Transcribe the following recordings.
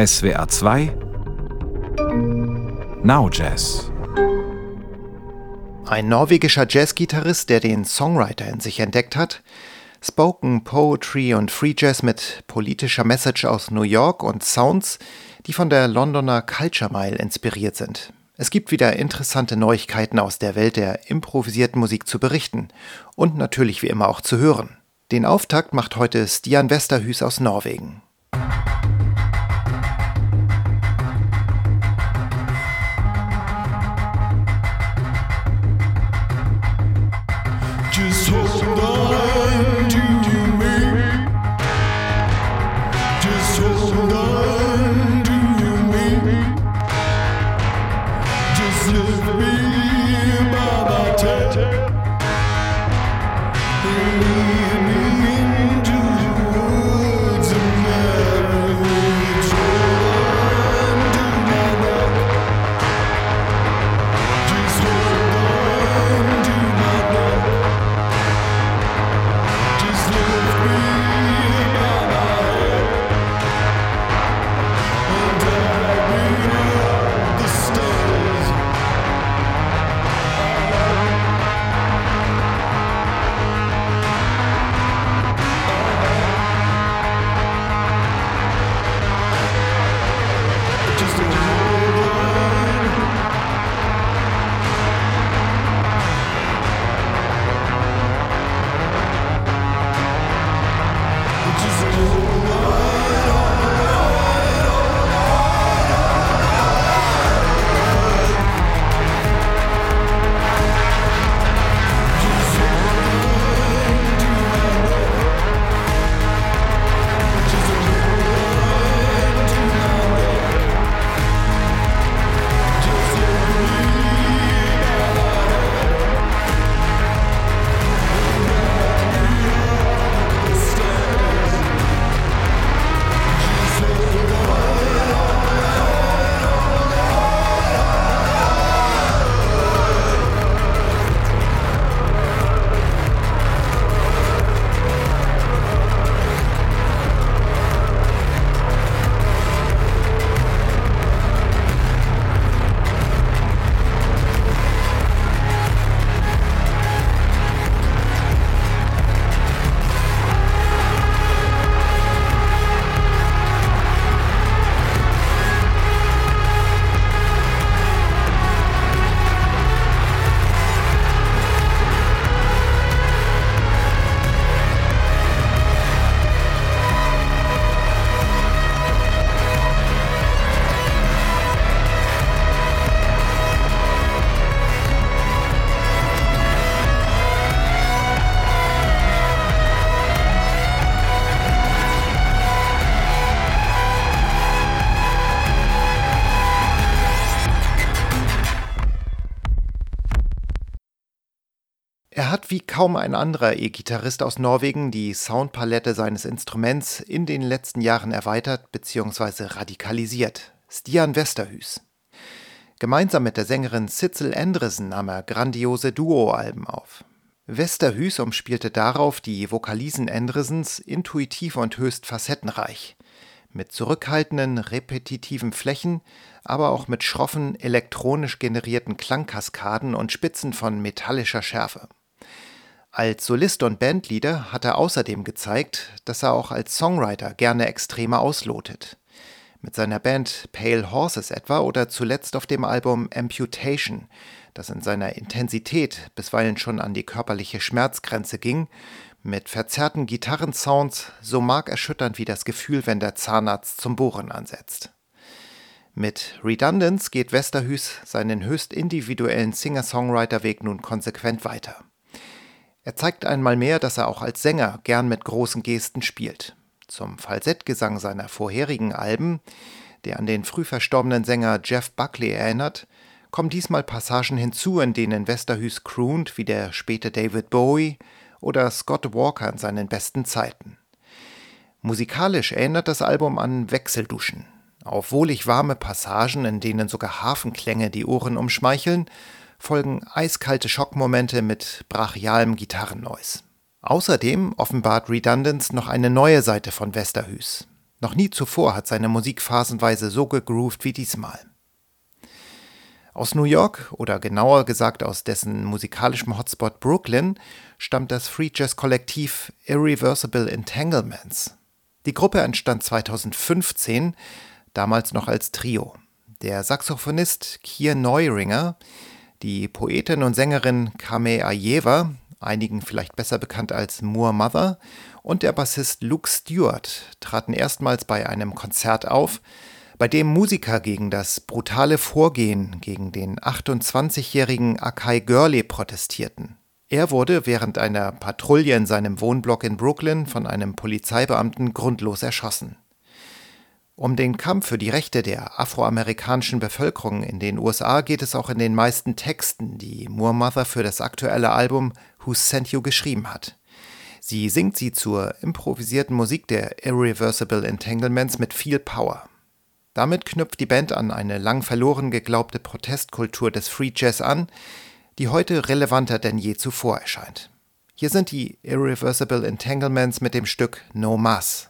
SWR 2 Now Jazz. Ein norwegischer Jazzgitarrist, der den Songwriter in sich entdeckt hat. Spoken Poetry und Free Jazz mit politischer Message aus New York und Sounds, die von der Londoner Culture Mile inspiriert sind. Es gibt wieder interessante Neuigkeiten aus der Welt der improvisierten Musik zu berichten und natürlich wie immer auch zu hören. Den Auftakt macht heute Stian Vesterhus aus Norwegen. Just hold on to me. Just hold on to me. Just lift me by my tail. Lead me into the woods and marriage. Hold on to my neck. Just hold on to my neck. Just lift me by my head and drag me up the stairs. Just hold on. Just hold Er hat wie kaum ein anderer E-Gitarrist aus Norwegen die Soundpalette seines Instruments in den letzten Jahren erweitert bzw. radikalisiert. Stian Vesterhus. Gemeinsam mit der Sängerin Sissel Endresen nahm er grandiose Duo-Alben auf. Vesterhus umspielte darauf die Vokalisen Endresens intuitiv und höchst facettenreich. Mit zurückhaltenden, repetitiven Flächen, aber auch mit schroffen, elektronisch generierten Klangkaskaden und Spitzen von metallischer Schärfe. Als Solist und Bandleader hat er außerdem gezeigt, dass er auch als Songwriter gerne Extreme auslotet. Mit seiner Band Pale Horses etwa oder zuletzt auf dem Album Amputation, das in seiner Intensität bisweilen schon an die körperliche Schmerzgrenze ging, mit verzerrten Gitarrensounds, so markerschütternd wie das Gefühl, wenn der Zahnarzt zum Bohren ansetzt. Mit Redundance geht Vesterhus seinen höchst individuellen Singer-Songwriter-Weg nun konsequent weiter. Er zeigt einmal mehr, dass er auch als Sänger gern mit großen Gesten spielt. Zum Falsettgesang seiner vorherigen Alben, der an den früh verstorbenen Sänger Jeff Buckley erinnert, kommen diesmal Passagen hinzu, in denen Vesterhus croont wie der späte David Bowie oder Scott Walker in seinen besten Zeiten. Musikalisch erinnert das Album an Wechselduschen, auf wohlig warme Passagen, in denen sogar Harfenklänge die Ohren umschmeicheln, folgen eiskalte Schockmomente mit brachialem Gitarrennoise. Außerdem offenbart Redundance noch eine neue Seite von Vesterhus. Noch nie zuvor hat seine Musik phasenweise so gegroovt wie diesmal. Aus New York, oder genauer gesagt aus dessen musikalischem Hotspot Brooklyn, stammt das Free Jazz Kollektiv Irreversible Entanglements. Die Gruppe entstand 2015, damals noch als Trio. Der Saxophonist Keir Neuringer, die Poetin und Sängerin Kame Ajeva, einigen vielleicht besser bekannt als Moor Mother, und der Bassist Luke Stewart traten erstmals bei einem Konzert auf, bei dem Musiker gegen das brutale Vorgehen gegen den 28-jährigen Akai Gurley protestierten. Er wurde während einer Patrouille in seinem Wohnblock in Brooklyn von einem Polizeibeamten grundlos erschossen. Um den Kampf für die Rechte der afroamerikanischen Bevölkerung in den USA geht es auch in den meisten Texten, die Moor Mother für das aktuelle Album Who Sent You geschrieben hat. Sie singt sie zur improvisierten Musik der Irreversible Entanglements mit viel Power. Damit knüpft die Band an eine lang verloren geglaubte Protestkultur des Free Jazz an, die heute relevanter denn je zuvor erscheint. Hier sind die Irreversible Entanglements mit dem Stück No Mas.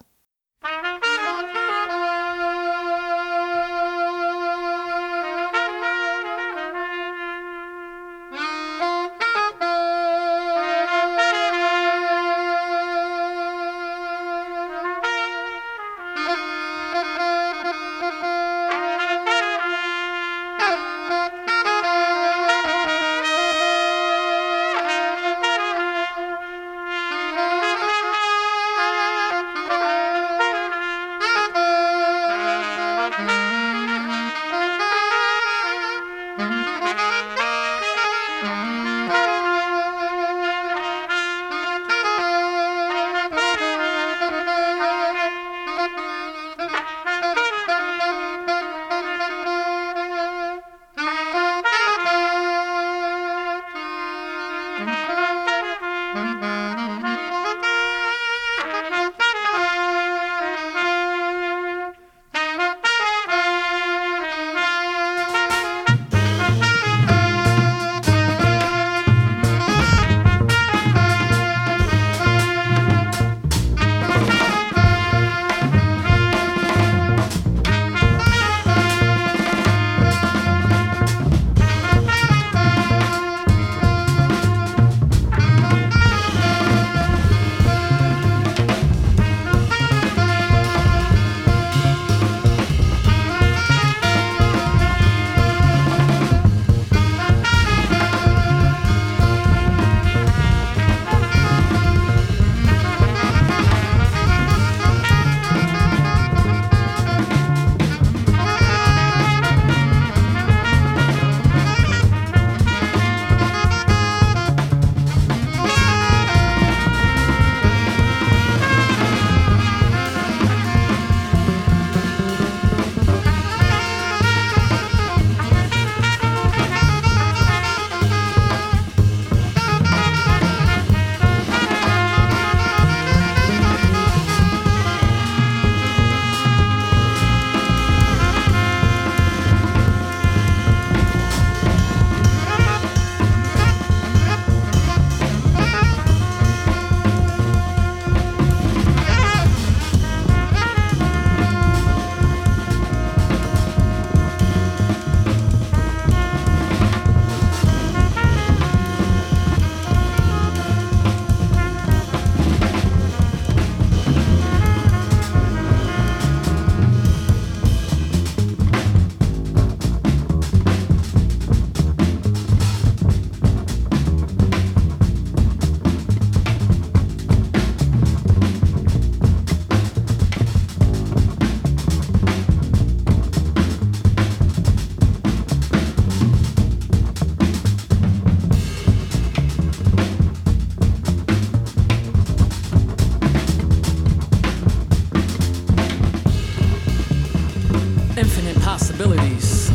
possibilities.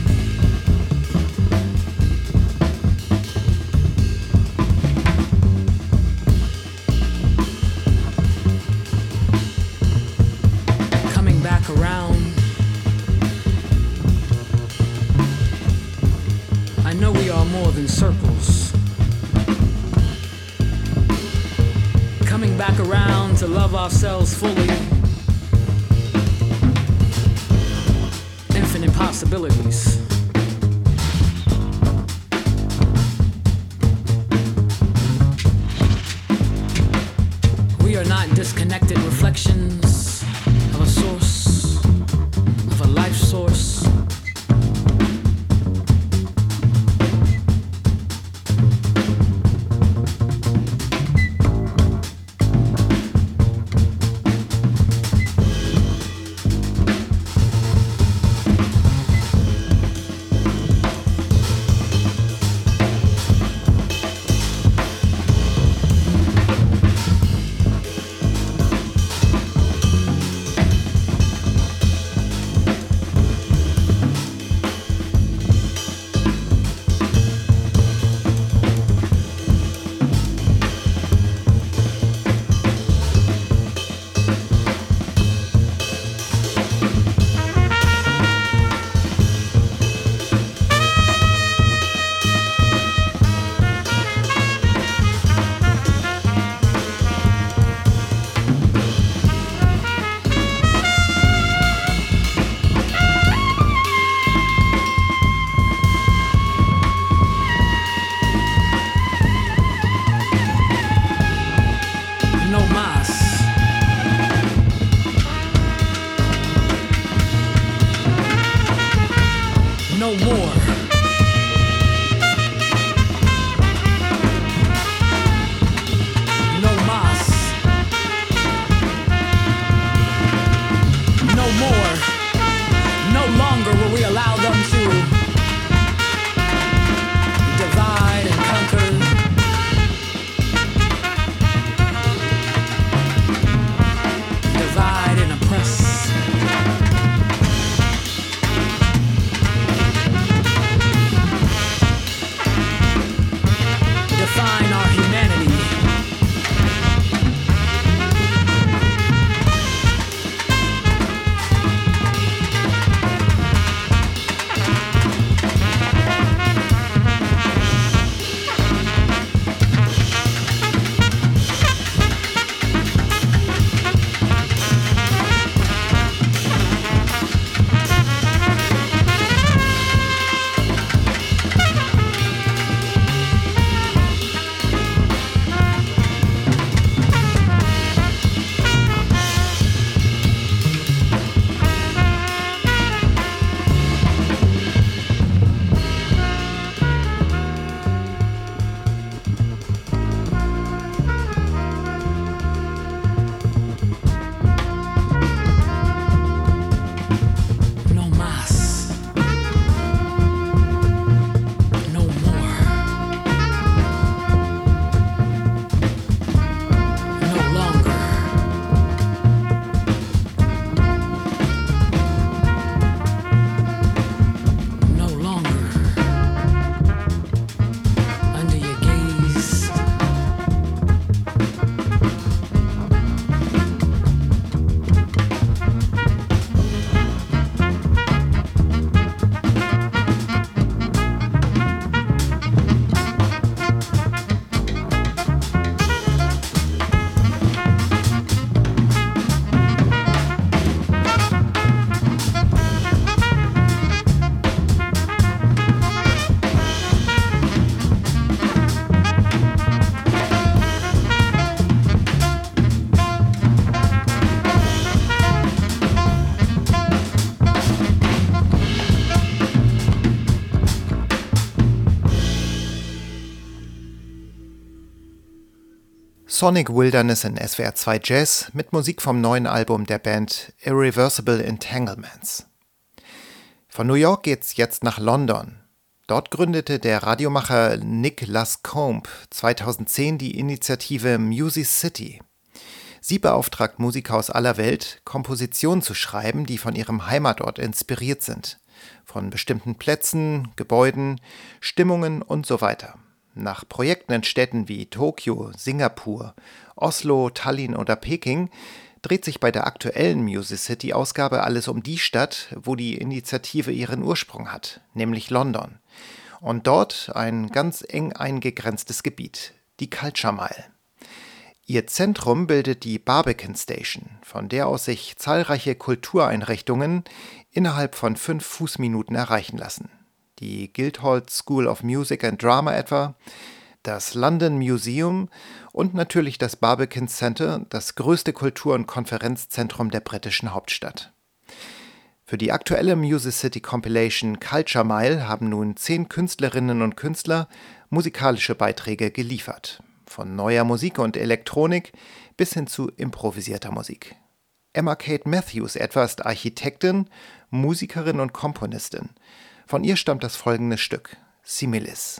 Coming back around, I know we are more than circles. Coming back around to love ourselves fully. possibilities. We are not disconnected reflections of a source, of a life source. Sonic Wilderness in SWR 2 Jazz mit Musik vom neuen Album der Band Irreversible Entanglements. Von New York geht's jetzt nach London. Dort gründete der Radiomacher Nick Lascombe 2010 die Initiative Music City. Sie beauftragt Musiker aus aller Welt, Kompositionen zu schreiben, die von ihrem Heimatort inspiriert sind. Von bestimmten Plätzen, Gebäuden, Stimmungen und so weiter. Nach Projekten in Städten wie Tokio, Singapur, Oslo, Tallinn oder Peking dreht sich bei der aktuellen Music City-Ausgabe alles um die Stadt, wo die Initiative ihren Ursprung hat, nämlich London. Und dort ein ganz eng eingegrenztes Gebiet, die Culture Mile. Ihr Zentrum bildet die Barbican Station, von der aus sich zahlreiche Kultureinrichtungen innerhalb von 5 Fußminuten erreichen lassen. Die Guildhall School of Music and Drama etwa, das London Museum und natürlich das Barbican Centre, das größte Kultur- und Konferenzzentrum der britischen Hauptstadt. Für die aktuelle Music City Compilation Culture Mile haben nun 10 Künstlerinnen und Künstler musikalische Beiträge geliefert. Von neuer Musik und Elektronik bis hin zu improvisierter Musik. Emma Kate Matthews etwa ist Architektin, Musikerin und Komponistin. Von ihr stammt das folgende Stück, Similis.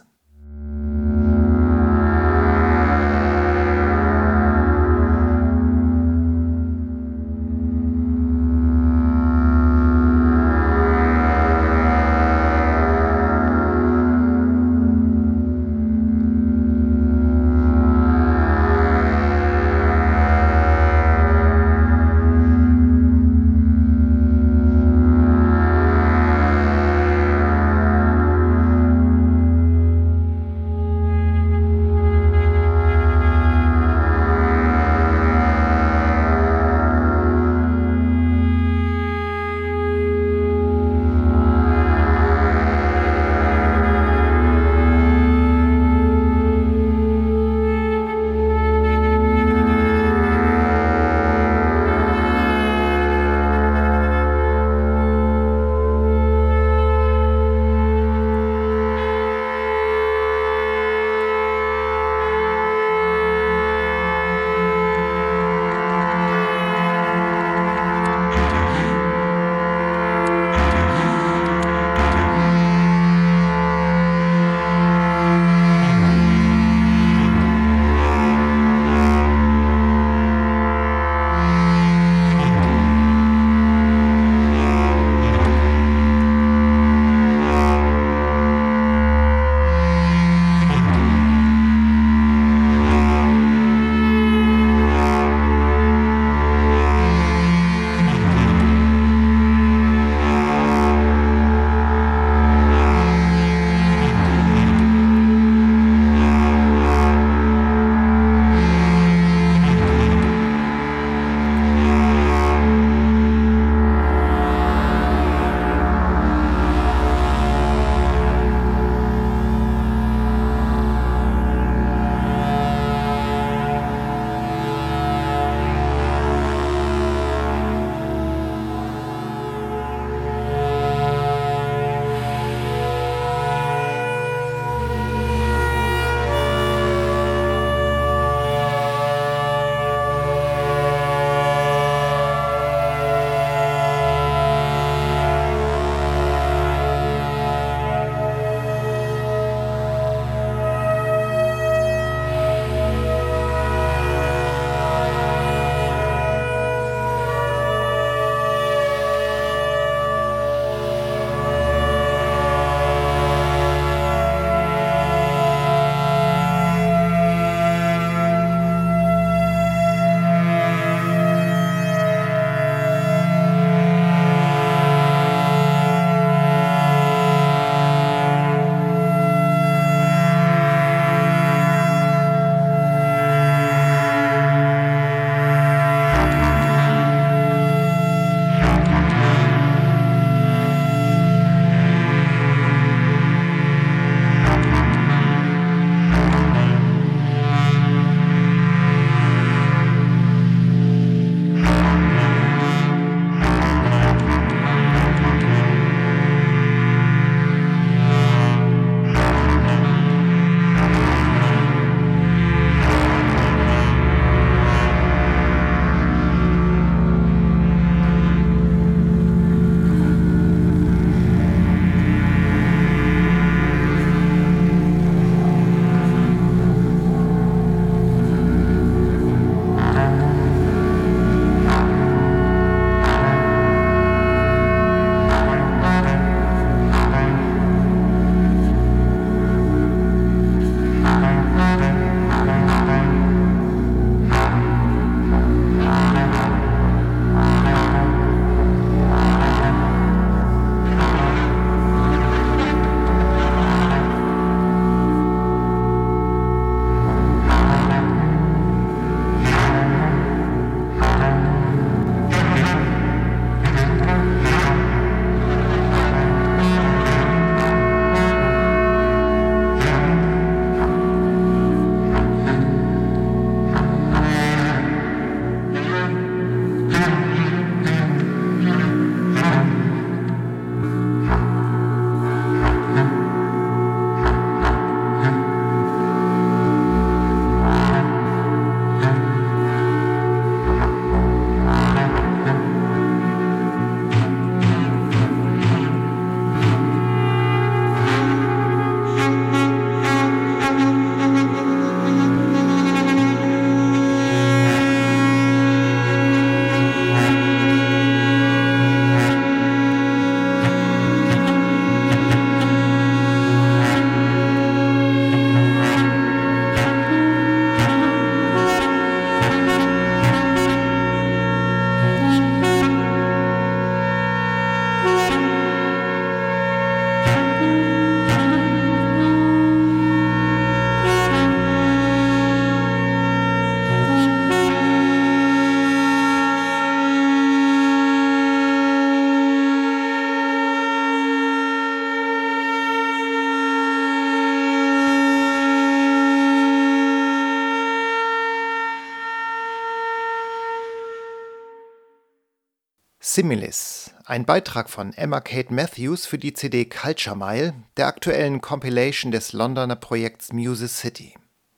Similis, ein Beitrag von Emma Kate Matthews für die CD Culture Mile, der aktuellen Compilation des Londoner Projekts Music City.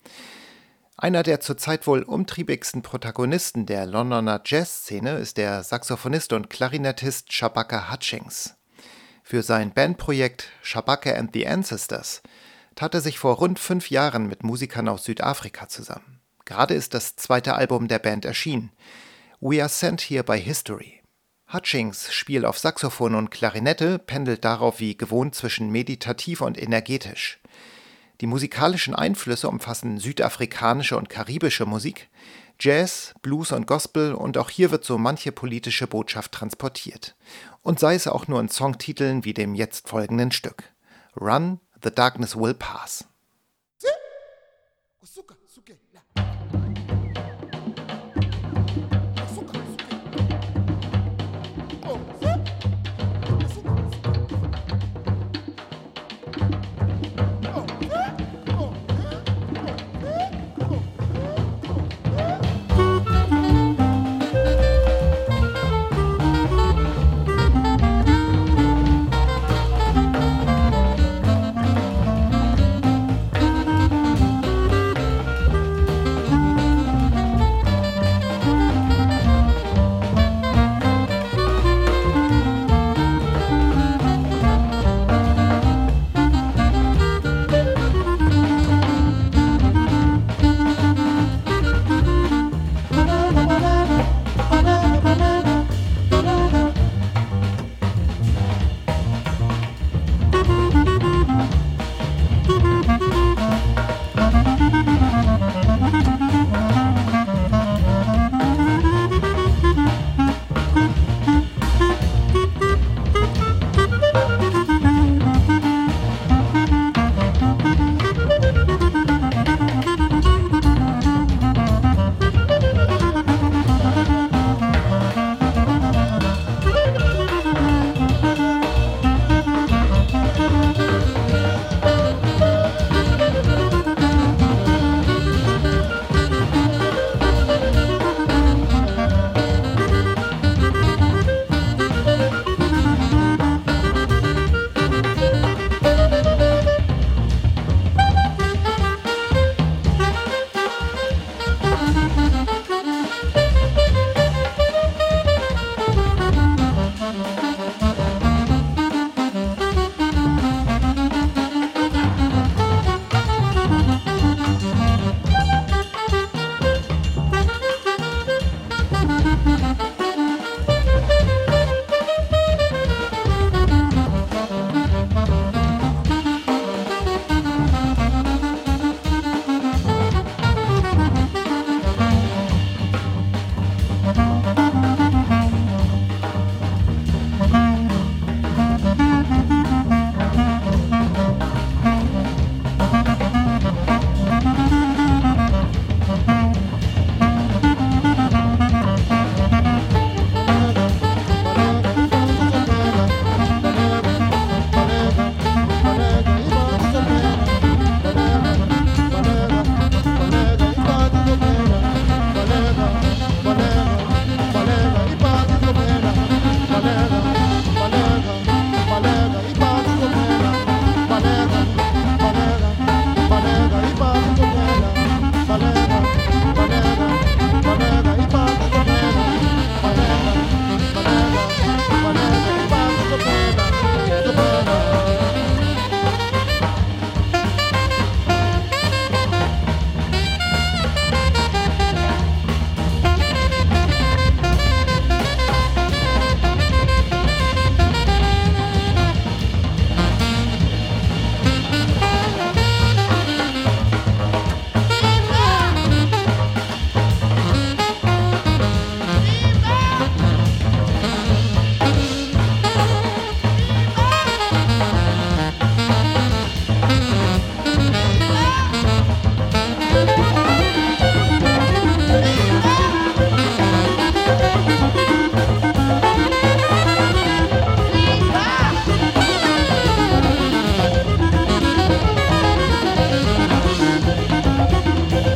Einer der zurzeit wohl umtriebigsten Protagonisten der Londoner Jazzszene ist der Saxophonist und Klarinettist Shabaka Hutchings. Für sein Bandprojekt Shabaka and the Ancestors tat er sich vor rund 5 Jahren mit Musikern aus Südafrika zusammen. Gerade ist das 2. Album der Band erschienen, We Are Sent Here by History. Hutchings Spiel auf Saxophon und Klarinette pendelt darauf wie gewohnt zwischen meditativ und energetisch. Die musikalischen Einflüsse umfassen südafrikanische und karibische Musik, Jazz, Blues und Gospel und auch hier wird so manche politische Botschaft transportiert. Und sei es auch nur in Songtiteln wie dem jetzt folgenden Stück. Run, the darkness will pass.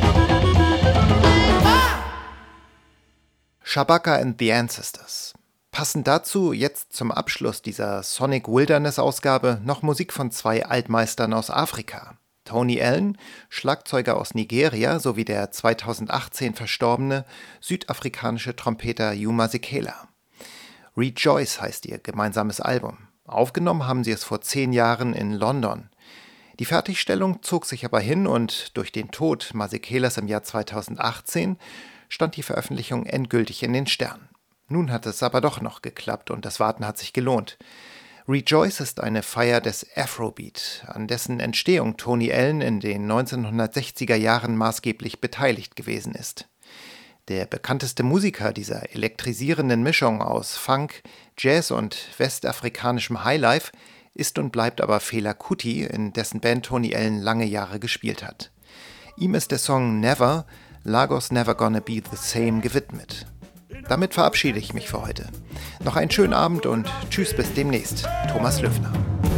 Shabaka and the Ancestors. Passend dazu jetzt zum Abschluss dieser Sonic Wilderness-Ausgabe noch Musik von 2 Altmeistern aus Afrika. Tony Allen, Schlagzeuger aus Nigeria, sowie der 2018 verstorbene südafrikanische Trompeter Yuma Sekela. Rejoice heißt ihr gemeinsames Album. Aufgenommen haben sie es vor 10 Jahren in London. Die Fertigstellung zog sich aber hin und durch den Tod Masekelas im Jahr 2018 stand die Veröffentlichung endgültig in den Sternen. Nun hat es aber doch noch geklappt und das Warten hat sich gelohnt. Rejoice ist eine Feier des Afrobeat, an dessen Entstehung Tony Allen in den 1960er Jahren maßgeblich beteiligt gewesen ist. Der bekannteste Musiker dieser elektrisierenden Mischung aus Funk, Jazz und westafrikanischem Highlife ist und bleibt aber Fela Kuti, in dessen Band Tony Allen lange Jahre gespielt hat. Ihm ist der Song Never, Lagos Never Gonna Be the Same gewidmet. Damit verabschiede ich mich für heute. Noch einen schönen Abend und tschüss bis demnächst. Thomas Löffner.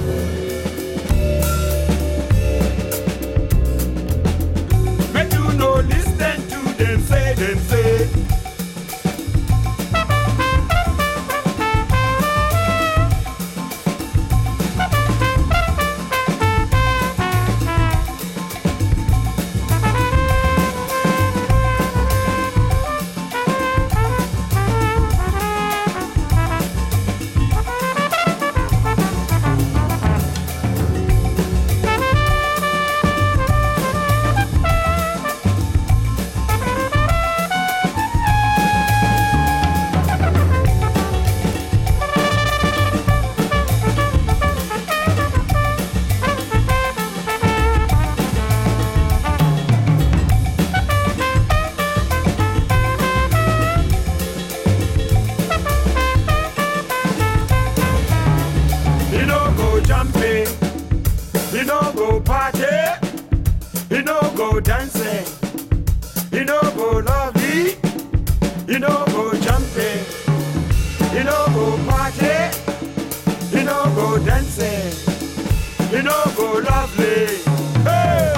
You no go party, you no go dancing, you no go lovely, you no go jumping, you no go party, you no go dancing, you no go lovely. Hey!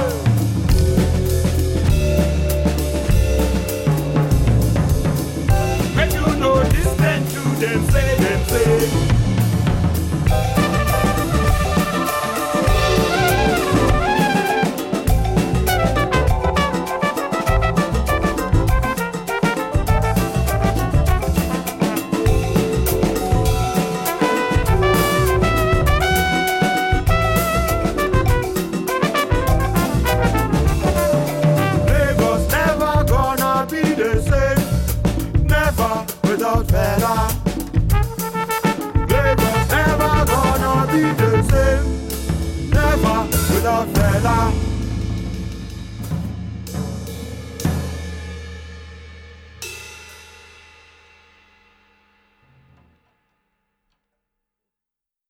When you know listen to them say. Without Fela, Lagos never gonna be the same. Never without Fela.